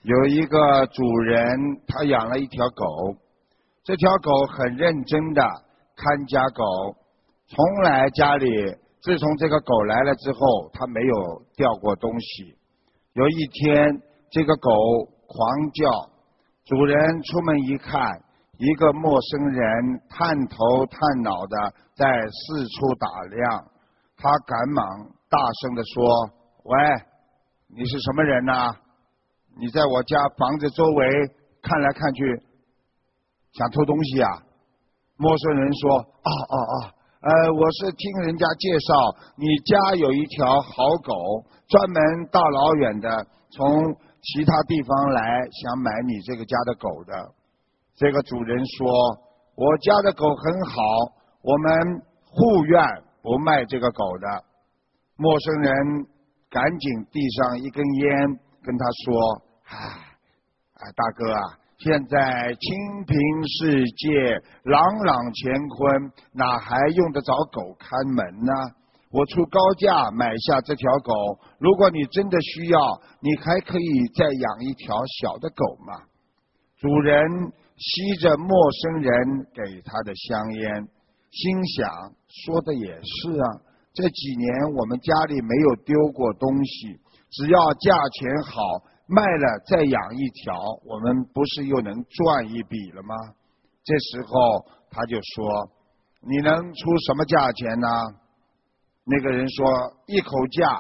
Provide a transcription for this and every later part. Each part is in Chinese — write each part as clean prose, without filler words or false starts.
有一个主人，他养了一条狗，这条狗很认真的看家狗，从来家里自从这个狗来了之后，他没有掉过东西。有一天，这个狗狂叫，主人出门一看，一个陌生人探头探脑的在四处打量，他赶忙大声的说：喂，你是什么人啊？你在我家房子周围看来看去，想偷东西啊？陌生人说：我是听人家介绍，你家有一条好狗，专门大老远的从其他地方来，想买你这个家的狗的。这个主人说：我家的狗很好，我们护院不卖这个狗的。陌生人赶紧递上一根烟，跟他说：大哥啊，现在清平世界，朗朗乾坤，哪还用得着狗看门呢？我出高价买下这条狗，如果你真的需要，你还可以再养一条小的狗嘛。主人吸着陌生人给他的香烟，心想，说的也是啊，这几年我们家里没有丢过东西，只要价钱好，卖了再养一条，我们不是又能赚一笔了吗？这时候他就说：你能出什么价钱呢？那个人说：一口价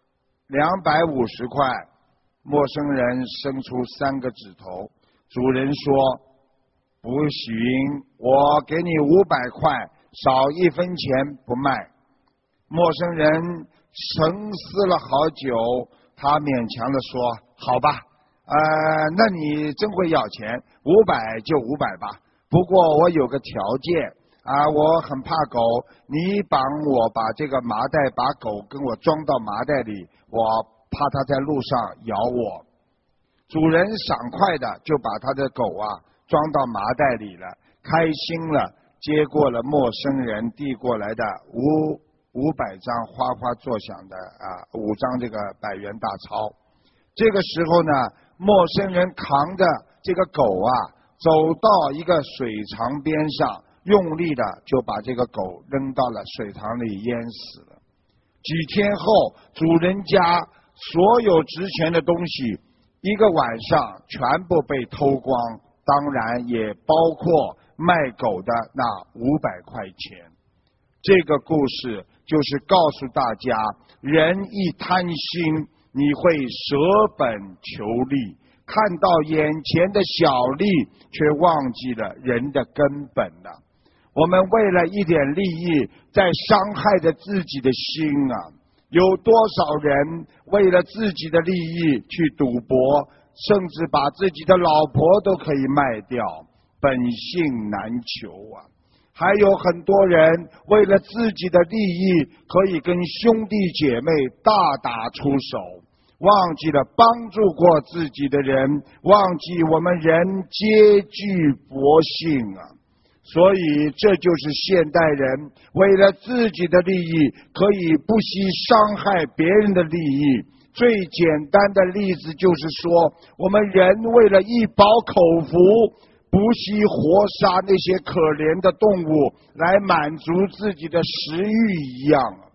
250块。陌生人伸出3个指头。主人说：不行，我给你500块，少1分钱不卖。陌生人沉思了好久，他勉强地说：好吧，那你真会要钱，500就500吧。不过我有个条件我很怕狗，你帮我把这个麻袋，把狗跟我装到麻袋里，我怕它在路上咬我。主人爽快的就把他的狗装到麻袋里了，开心了，接过了陌生人递过来的500张哗哗作响的5张这个100元大钞。这个时候呢，陌生人扛着这个狗走到一个水塘边上，用力的就把这个狗扔到了水塘里淹死了。几天后，主人家所有值钱的东西一个晚上全部被偷光，当然也包括卖狗的那500块钱。这个故事就是告诉大家，人一贪心，你会舍本求利，看到眼前的小利，却忘记了人的根本了。我们为了一点利益，在伤害着自己的心有多少人为了自己的利益去赌博，甚至把自己的老婆都可以卖掉，本性难求还有很多人为了自己的利益，可以跟兄弟姐妹大打出手，忘记了帮助过自己的人，忘记我们人皆具佛性所以这就是现代人为了自己的利益，可以不惜伤害别人的利益。最简单的例子就是说，我们人为了一饱口福，不惜活杀那些可怜的动物来满足自己的食欲一样